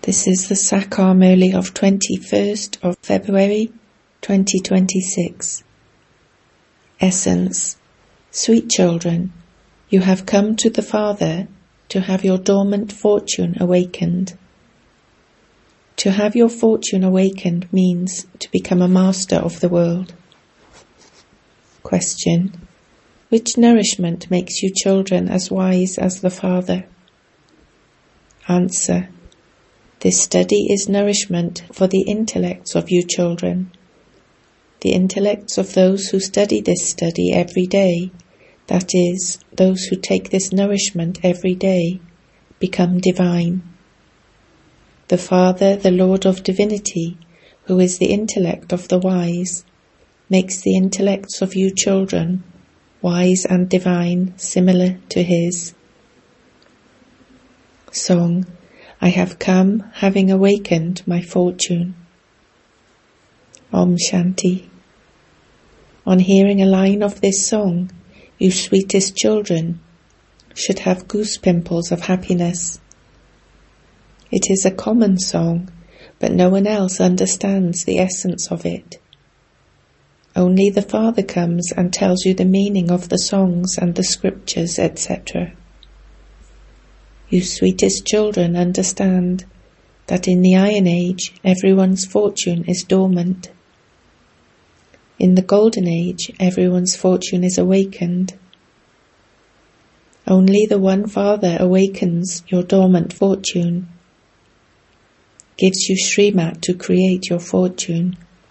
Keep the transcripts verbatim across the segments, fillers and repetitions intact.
This is the Sakar Murli of twenty-first of February twenty twenty-six. Essence. Sweet children, you have come to the Father to have your dormant fortune awakened. To have your fortune awakened means to become a master of the world. Question. Which nourishment makes you children as wise as the Father? Answer. This study is nourishment for the intellects of you children. The intellects of those who study this study every day, that is, those who take this nourishment every day, become divine. The Father, the Lord of Divinity, who is the intellect of the wise, makes the intellects of you children, wise and divine, similar to his. Song. I have come, having awakened my fortune. Om Shanti. On hearing a line of this song, you sweetest children should have goose pimples of happiness. It is a common song, but no one else understands the essence of it. Only the Father comes and tells you the meaning of the songs and the scriptures, et cetera. You sweetest children understand that in the Iron Age everyone's fortune is dormant. In the Golden Age everyone's fortune is awakened. Only the one Father awakens your dormant fortune, gives you Srimat to create your fortune.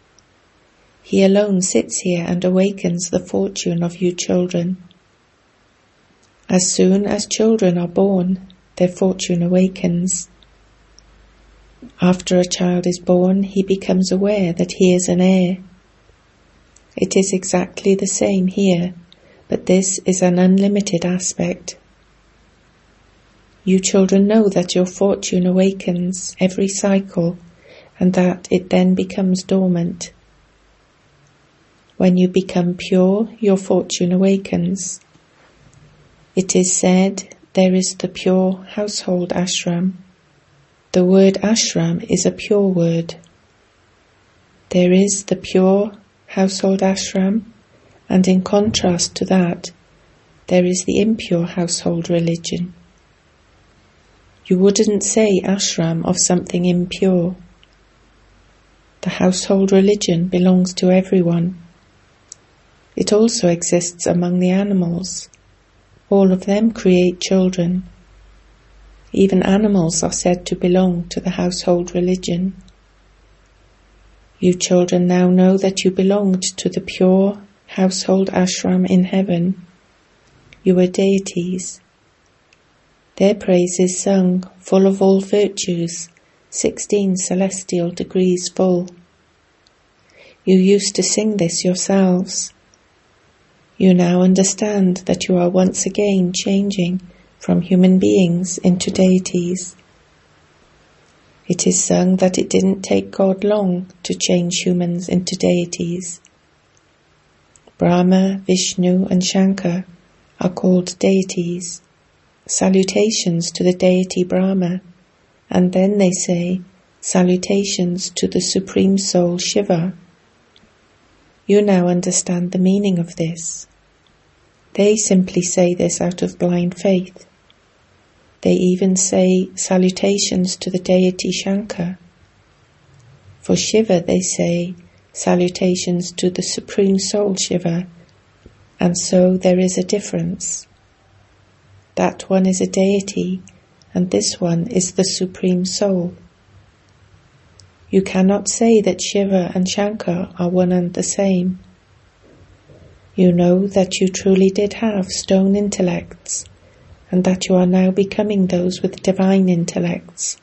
He alone sits here and awakens the fortune of you children. As soon as children are born, their fortune awakens. After a child is born, he becomes aware that he is an heir. It is exactly the same here, but this is an unlimited aspect. You children know that your fortune awakens every cycle and that it then becomes dormant. When you become pure, your fortune awakens. It is said, there is the pure household ashram. The word ashram is a pure word. There is the pure household ashram, and in contrast to that, there is the impure household religion. You wouldn't say ashram of something impure. The household religion belongs to everyone. It also exists among the animals. All of them create children. Even animals are said to belong to the household religion. You children now know that you belonged to the pure household ashram in heaven. You are deities. Their praise is sung, full of all virtues, sixteen celestial degrees full. You used to sing this yourselves. You now understand that you are once again changing from human beings into deities. It is sung that it didn't take God long to change humans into deities. Brahma, Vishnu and Shankar are called deities. Salutations to the deity Brahma, and then they say, salutations to the Supreme Soul Shiva. You now understand the meaning of this. They simply say this out of blind faith. They even say salutations to the deity Shankar. For Shiva they say salutations to the Supreme Soul Shiva, and so there is a difference. That one is a deity, and this one is the Supreme Soul. You cannot say that Shiva and Shankar are one and the same. You know that you truly did have stone intellects, and that you are now becoming those with divine intellects.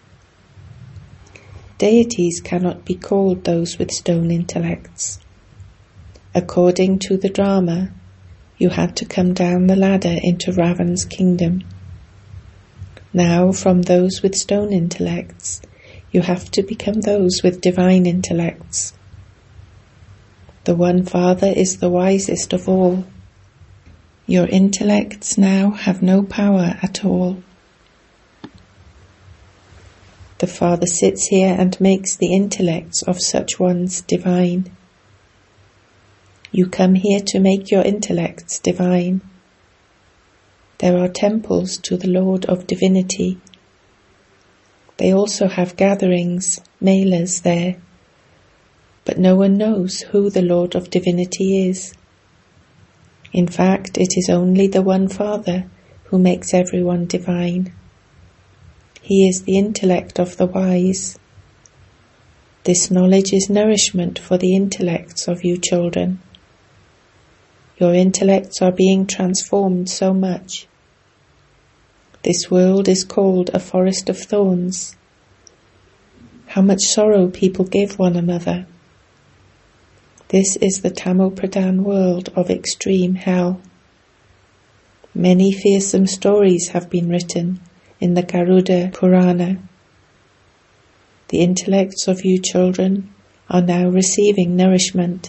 Deities cannot be called those with stone intellects. According to the drama, you had to come down the ladder into Ravan's kingdom. Now, from those with stone intellects, you have to become those with divine intellects. The one Father is the wisest of all. Your intellects now have no power at all. The Father sits here and makes the intellects of such ones divine. You come here to make your intellects divine. There are temples to the Lord of Divinity. They also have gatherings, melas there, but no one knows who the Lord of Divinity is. In fact, it is only the one Father who makes everyone divine. He is the intellect of the wise. This knowledge is nourishment for the intellects of you children. Your intellects are being transformed so much. This world is called a forest of thorns. How much sorrow people give one another. This is the Tamo-Pradhan world of extreme hell. Many fearsome stories have been written in the Garuda Purana. The intellects of you children are now receiving nourishment.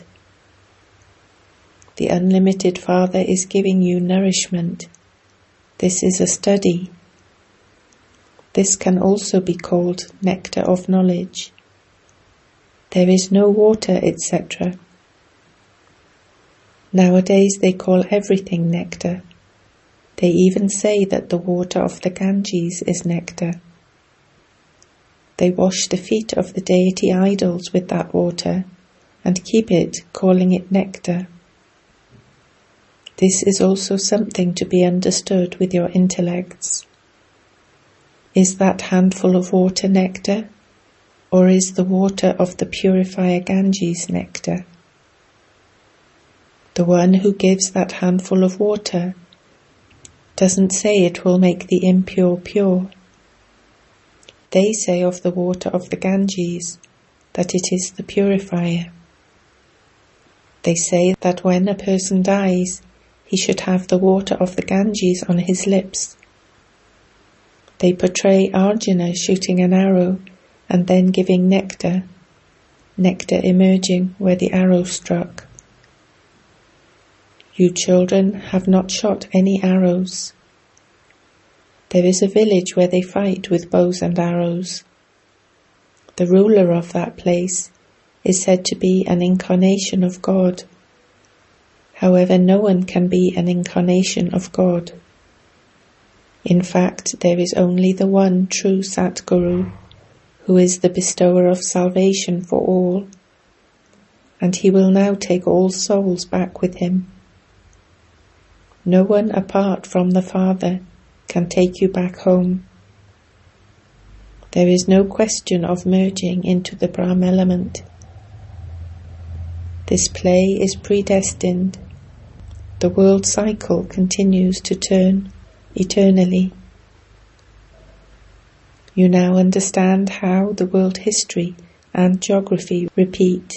The unlimited Father is giving you nourishment. This is a study. This can also be called nectar of knowledge. There is no water, et cetera. Nowadays they call everything nectar. They even say that the water of the Ganges is nectar. They wash the feet of the deity idols with that water and keep it, calling it nectar. This is also something to be understood with your intellects. Is that handful of water nectar, or is the water of the purifier Ganges nectar? The one who gives that handful of water doesn't say it will make the impure pure. They say of the water of the Ganges that it is the purifier. They say that when a person dies, he should have the water of the Ganges on his lips. They portray Arjuna shooting an arrow and then giving nectar, nectar emerging where the arrow struck. You children have not shot any arrows. There is a village where they fight with bows and arrows. The ruler of that place is said to be an incarnation of God. However, no one can be an incarnation of God. In fact, there is only the one true Satguru, who is the bestower of salvation for all, and he will now take all souls back with him. No one apart from the Father can take you back home. There is no question of merging into the Brahm element. This play is predestined. The world cycle continues to turn eternally. You now understand how the world history and geography repeat.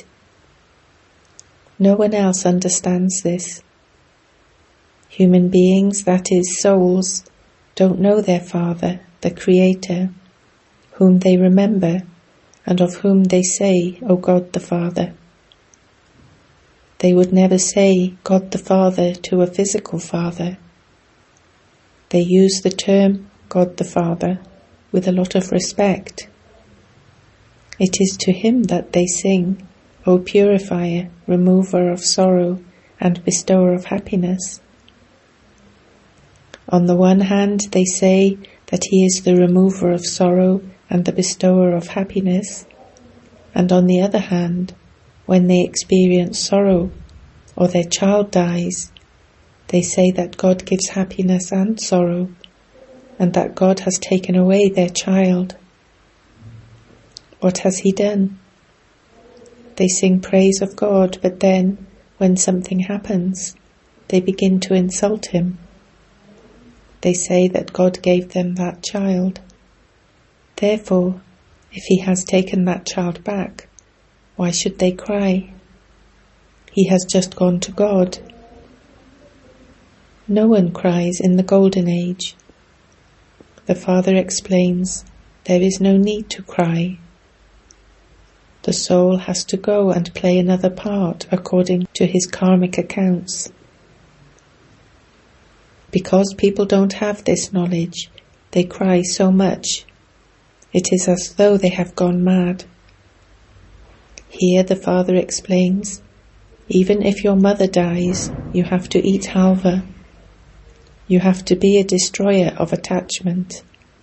No one else understands this. Human beings, that is, souls, don't know their Father, the Creator, whom they remember and of whom they say, O God the Father. They would never say God the Father to a physical father. They use the term God the Father with a lot of respect. It is to him that they sing, O Purifier, Remover of sorrow and Bestower of happiness. On the one hand, they say that he is the remover of sorrow and the bestower of happiness, and on the other hand, when they experience sorrow or their child dies, they say that God gives happiness and sorrow, and that God has taken away their child. What has he done? They sing praise of God, but then, when something happens, they begin to insult him. They say that God gave them that child. Therefore, if he has taken that child back, why should they cry? He has just gone to God. No one cries in the Golden Age. The Father explains, there is no need to cry. The soul has to go and play another part according to his karmic accounts. Because people don't have this knowledge, they cry so much. It is as though they have gone mad. Here the father explains, even if your mother dies, you have to eat halva. You have to be a destroyer of attachment.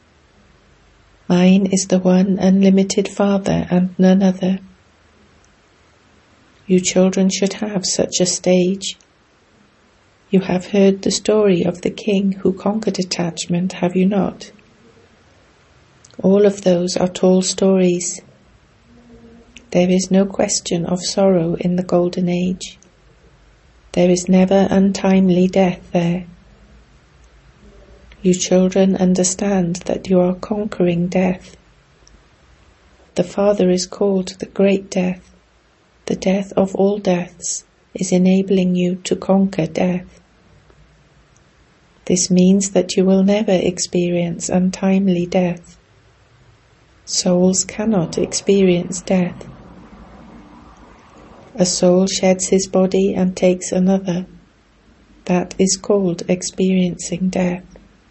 Mine is the one unlimited Father and none other. You children should have such a stage. You have heard the story of the king who conquered attachment, have you not? All of those are tall stories. There is no question of sorrow in the golden age. There is never untimely death there. You children understand that you are conquering death. The Father is called the Great Death. The death of all deaths is enabling you to conquer death. This means that you will never experience untimely death. Souls cannot experience death. A soul sheds his body and takes another. That is called experiencing death.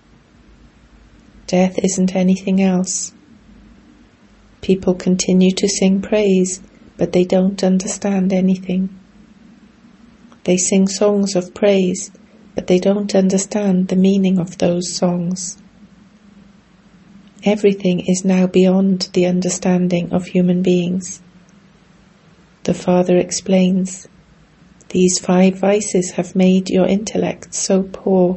Death isn't anything else. People continue to sing praise, but they don't understand anything. They sing songs of praise, but they don't understand the meaning of those songs. Everything is now beyond the understanding of human beings. The Father explains, these five vices have made your intellect so poor.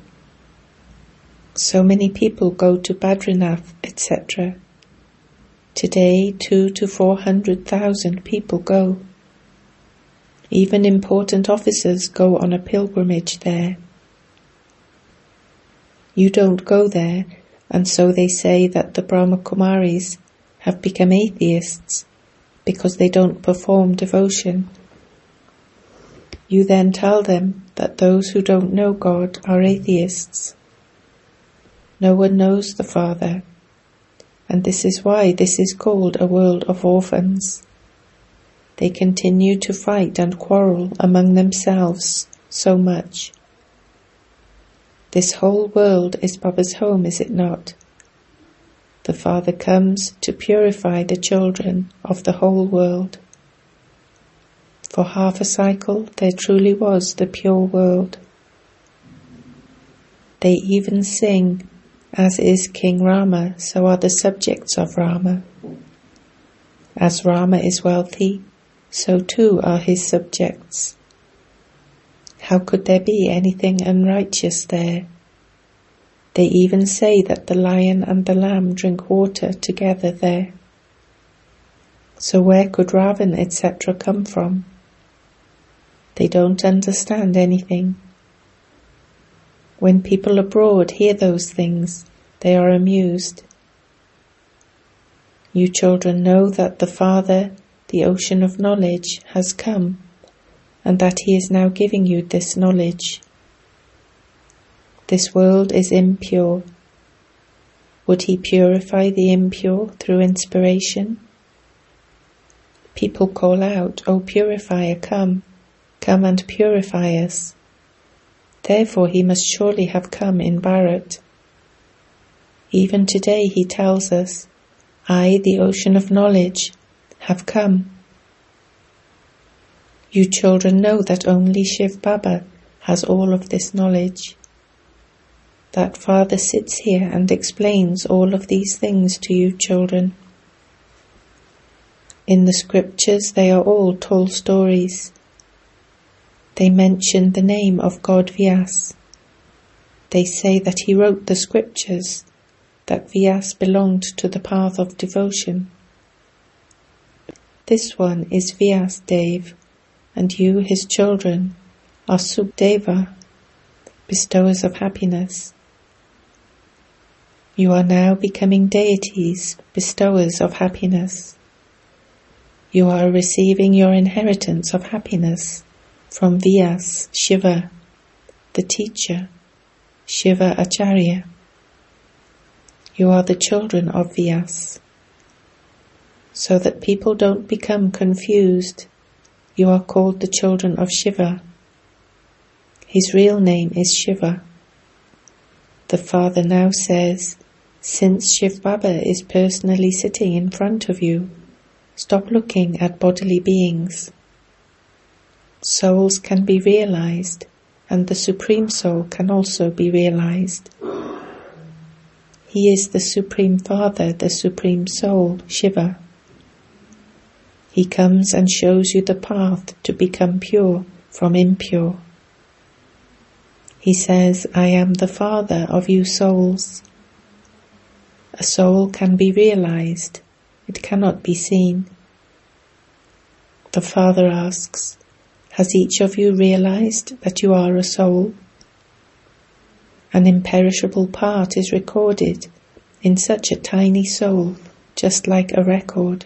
So many people go to Badrinath, et cetera. Today, two to four hundred thousand people go. Even important officers go on a pilgrimage there. You don't go there, and so they say that the Brahma Kumaris have become atheists because they don't perform devotion. You then tell them that those who don't know God are atheists. No one knows the Father, and this is why this is called a world of orphans. They continue to fight and quarrel among themselves so much. This whole world is Baba's home, is it not? The Father comes to purify the children of the whole world. For half a cycle there truly was the pure world. They even sing, as is King Rama, so are the subjects of Rama. As Rama is wealthy, so too are his subjects. How could there be anything unrighteous there? They even say that the lion and the lamb drink water together there. So where could Ravan, et cetera come from? They don't understand anything. When people abroad hear those things, they are amused. You children know that the Father, the ocean of knowledge, has come, and that he is now giving you this knowledge. This world is impure. Would he purify the impure through inspiration? People call out, O purifier, come, come and purify us. Therefore he must surely have come in Bharat. Even today he tells us, I, the ocean of knowledge, have come. You children know that only Shiv Baba has all of this knowledge. That Father sits here and explains all of these things to you children. In the scriptures they are all tall stories. They mention the name of God Vyas. They say that he wrote the scriptures, that Vyas belonged to the path of devotion. This one is Vyas Dev, and you, his children, are Sukhdeva, bestowers of happiness. You are now becoming deities, bestowers of happiness. You are receiving your inheritance of happiness from Vyas, Shiva, the teacher, Shiva Acharya. You are the children of Vyas. So that people don't become confused, you are called the children of Shiva. His real name is Shiva. The Father now says, Since Shiv Baba is personally sitting in front of you, stop looking at bodily beings. Souls can be realized, and the Supreme Soul can also be realized. He is the Supreme Father, the Supreme Soul, Shiva. He comes and shows you the path to become pure from impure. He says, I am the Father of you souls. A soul can be realized, it cannot be seen. The Father asks, has each of you realized that you are a soul? An imperishable part is recorded in such a tiny soul, just like a record.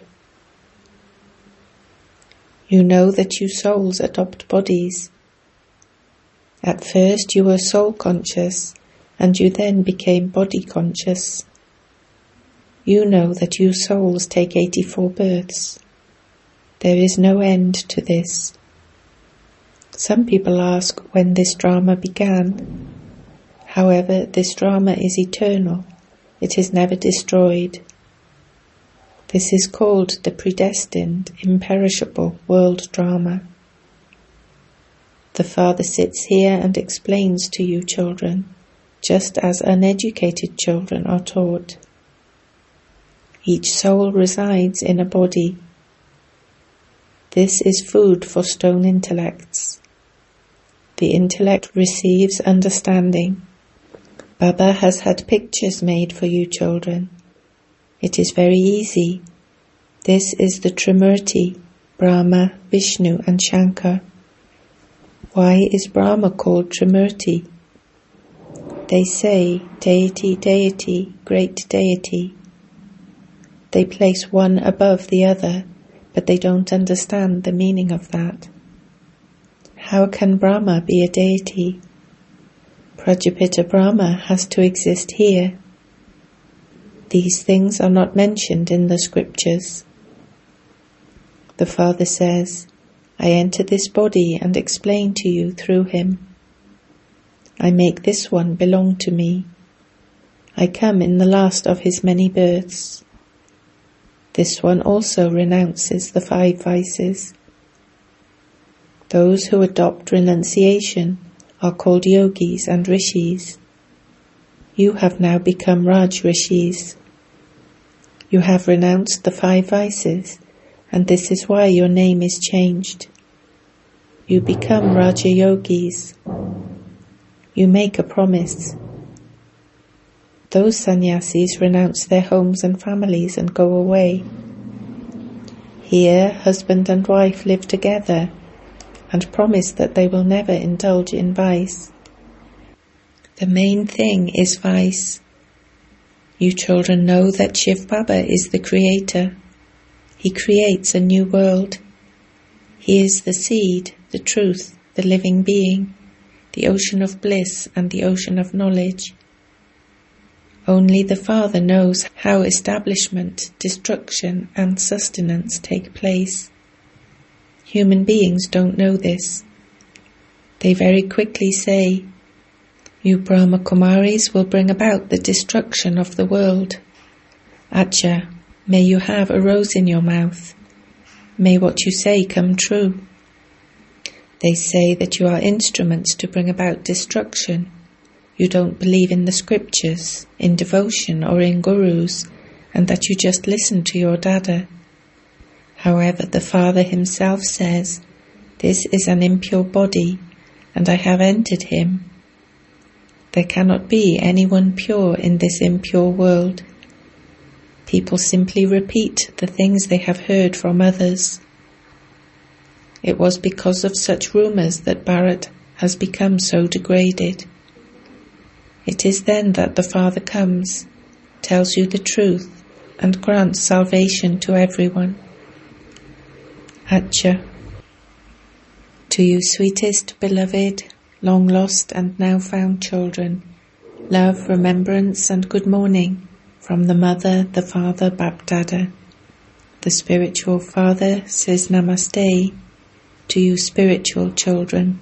You know that you souls adopt bodies. At first you were soul conscious, and you then became body conscious. You know that you souls take eighty-four births. There is no end to this. Some people ask when this drama began. However, this drama is eternal. It is never destroyed. This is called the predestined, imperishable world drama. The Father sits here and explains to you children, just as uneducated children are taught. Each soul resides in a body. This is food for stone intellects. The intellect receives understanding. Baba has had pictures made for you children. It is very easy. This is the Trimurti, Brahma, Vishnu and Shankar. Why is Brahma called Trimurti? They say, deity, deity, great deity. They place one above the other, but they don't understand the meaning of that. How can Brahma be a deity? Prajapita Brahma has to exist here. These things are not mentioned in the scriptures. The Father says, I enter this body and explain to you through him. I make this one belong to me. I come in the last of his many births. This one also renounces the five vices. Those who adopt renunciation are called yogis and rishis. You have now become Raj Rishis. You have renounced the five vices, and this is why your name is changed. You become Raja Yogis. You make a promise. Those sannyasis renounce their homes and families and go away. Here, husband and wife live together and promise that they will never indulge in vice. The main thing is vice. You children know that Shiv Baba is the creator. He creates a new world. He is the seed, the truth, the living being, the ocean of bliss and the ocean of knowledge. Only the Father knows how establishment, destruction and sustenance take place. Human beings don't know this. They very quickly say, you Brahma Kumaris will bring about the destruction of the world. Acha, may you have a rose in your mouth. May what you say come true. They say that you are instruments to bring about destruction. You don't believe in the scriptures, in devotion or in gurus, and that you just listen to your dada. However, the Father himself says, this is an impure body, and I have entered him. There cannot be anyone pure in this impure world. People simply repeat the things they have heard from others. It was because of such rumours that Bharat has become so degraded. It is then that the Father comes, tells you the truth, and grants salvation to everyone. Acha. To you sweetest, beloved, long lost and now found children, love, remembrance and good morning from the Mother, the Father, Bapdada. The spiritual Father says Namaste to you spiritual children.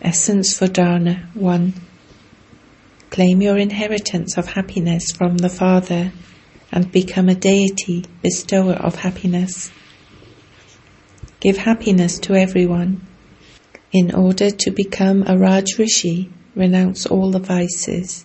Essence for Dharana one. Claim your inheritance of happiness from the Father and become a deity, bestower of happiness. Give happiness to everyone. In order to become a Raj Rishi, renounce all the vices.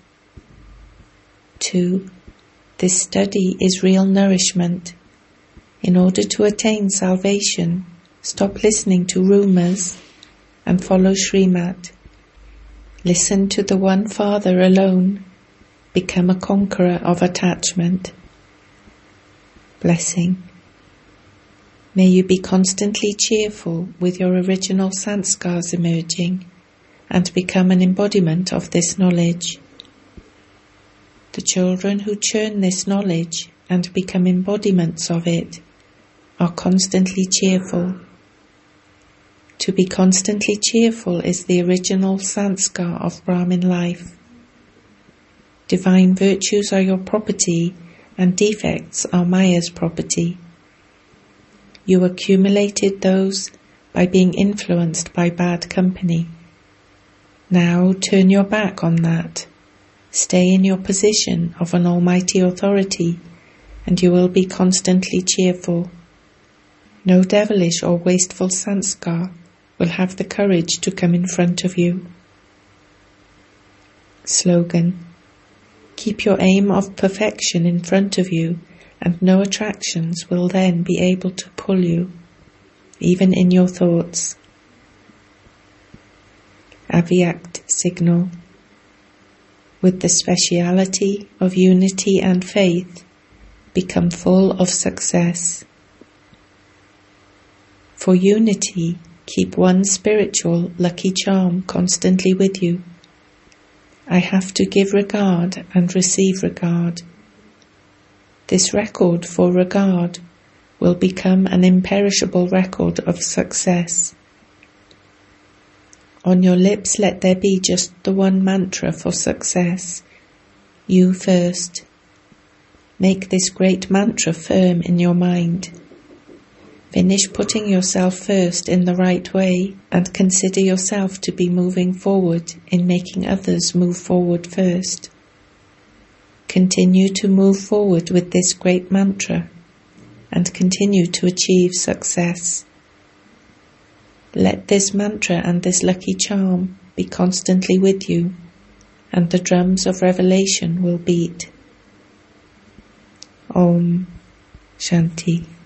two. This study is real nourishment. In order to attain salvation, stop listening to rumours and follow Srimat. Listen to the one Father alone. Become a conqueror of attachment. Blessing. May you be constantly cheerful with your original sanskars emerging and become an embodiment of this knowledge. The children who churn this knowledge and become embodiments of it are constantly cheerful. To be constantly cheerful is the original sanskar of Brahmin life. Divine virtues are your property and defects are Maya's property. You accumulated those by being influenced by bad company. Now turn your back on that. Stay in your position of an almighty authority and you will be constantly cheerful. No devilish or wasteful sanskar will have the courage to come in front of you. Slogan. Keep your aim of perfection in front of you and no attractions will then be able to pull you, even in your thoughts. Avyakt signal. With the speciality of unity and faith, become full of success. For unity, keep one spiritual lucky charm constantly with you. I have to give regard and receive regard. This record for regard will become an imperishable record of success. On your lips let there be just the one mantra for success. You first. Make this great mantra firm in your mind. Finish putting yourself first in the right way and consider yourself to be moving forward in making others move forward first. Continue to move forward with this great mantra and continue to achieve success. Let this mantra and this lucky charm be constantly with you, and the drums of revelation will beat. Om Shanti.